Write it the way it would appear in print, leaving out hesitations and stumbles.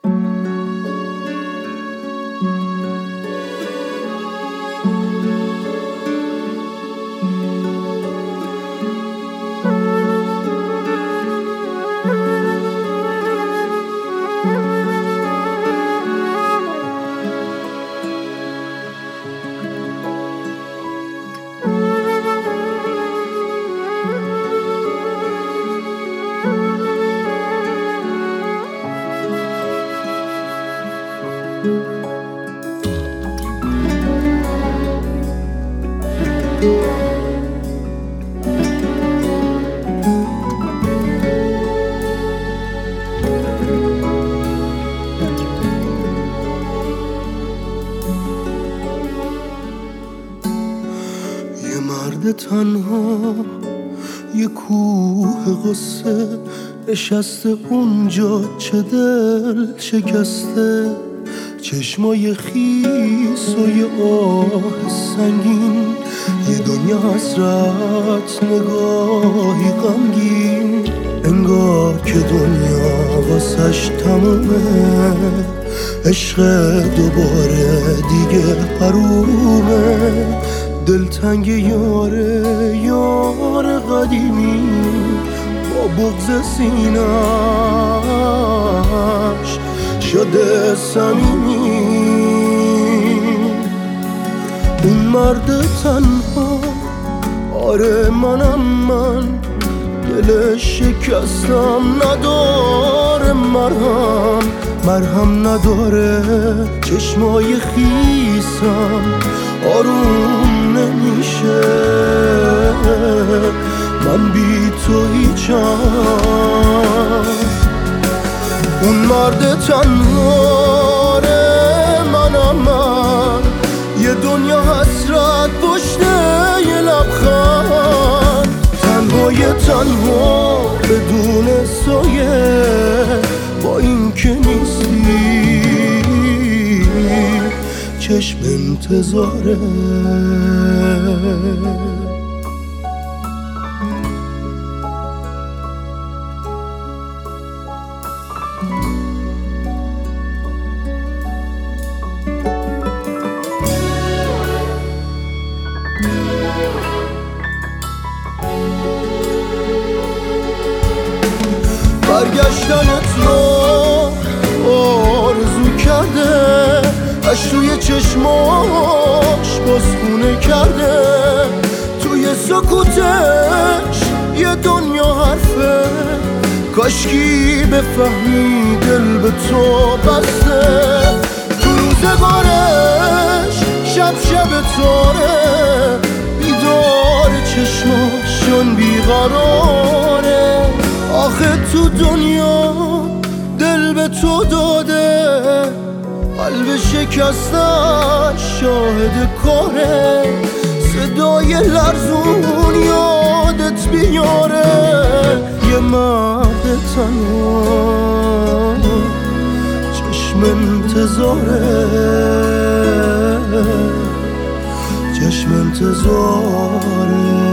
یه مرد تنها، یه کوه قصه نشسته اونجا، چه دل شکسته، چشمای خیس و یه آه سنگین، یه دنیا حسرت، نگاهی غمگین، انگار که دنیا واسش تمومه، عشق دوباره دیگه حرومه، دلتنگ یاره، یار قدیمی با بغض سینش شده صمیمی. اون مرد تنها، آره منم من، دل شکستم نداره مرهم نداره، چشمای خیسم آروم نمیشه، من بی تو هیچم. اون مرد تنهاره منم من، یه دنیا حسرت پشت یه لبخند، تنها بدون سایه، با این که نیستی چشم انتظاره. برگشتنت رو آرزو کرده، اش توی چشماش بازخونه کرده، توی سکوتش یه دنیا حرفه، کاشکی بفهمی دل به تو بسته، تو روزگارش شب تاره، بیدار چشماشون بیقراره، آخه تو دنیا دل به تو داده، قلب شکستش شاهد کاره، صدای لرزون یادت بیاره، یه مرد تنها چشم انتظاره.